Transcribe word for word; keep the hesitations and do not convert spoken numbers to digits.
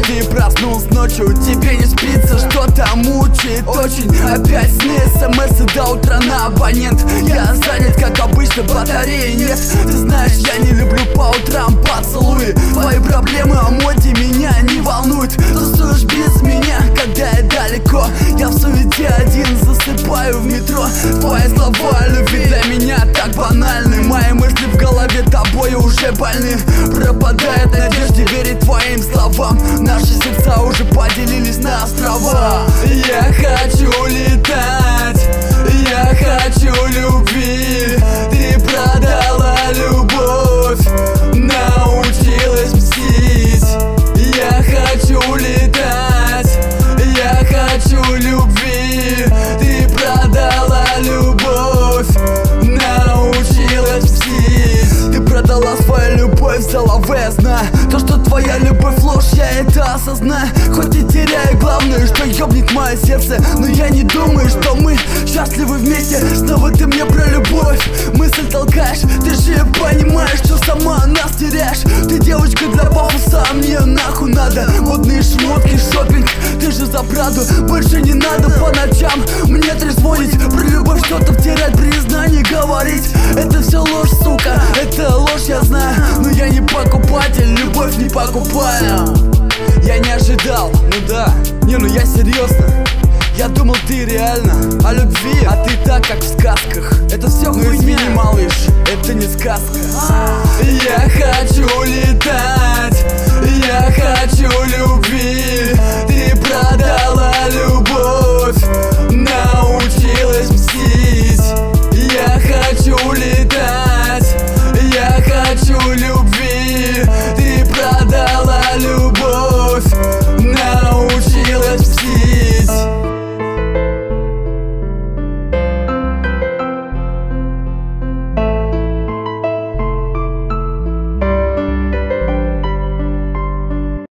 Ты проснулся ночью, тебе не спится, что-то мучает очень. Опять сны, смс до утра на абонент. Я занят, как обычно, батареи нет. Ты знаешь, я не люблю по утрам поцелуи. Твои проблемы о моде меня не волнуют. Тусуешь без меня, когда я далеко. Я в суете один засыпаю в метро. Твои слова о любви для меня так банальны. Мои мысли в голове тобой уже больны. Пропадает надежда верить твоим словам. Наши сердца уже поделились на острова. Я хочу летать, я хочу любви. Ты продала любовь, научилась мстить. Я хочу летать, я хочу любви. Ты продала любовь, научилась мстить. Ты продала свою любовь за лаве, знаю то, что твоя любовь ложь, я это осознаю. Хоть и теряю, главное, что ёбнет мое сердце. Но я не думаю, что мы счастливы вместе. Снова ты мне про любовь мысль толкаешь. Ты же понимаешь, что сама нас теряешь. Ты девочка для пафоса, а мне нахуй надо модные шмотки, шопинг. Ты же за правду, больше не надо по ночам мне трезвонить, про любовь что-то втирать, признание говорить. Это все ложь, сука, это ложь, я знаю. Но я не покупатель, любовь не покупаю. Я не ожидал, ну да, не, ну я серьезно. Я думал, ты реально о любви, а ты так, как в сказках. Это все хуйня. Ну извини, малыш, это не сказка. Я хочу летать, я хочу